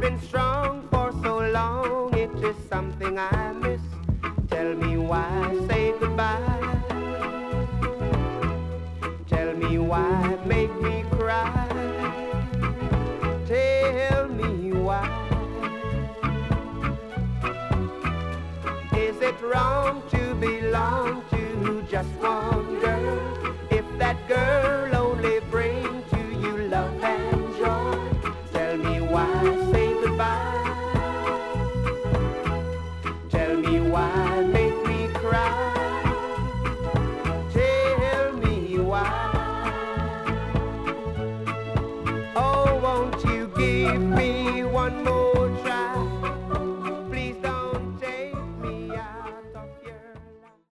been strong for so long, it is something I miss. Tell me why say goodbye. Tell me why make me cry. Tell me why. Is it wrong to belong to just one girl? If that girl only brings to you love and joy, tell me why say goodbye. Tell me why make me cry. Tell me why. Oh, won't you give me one more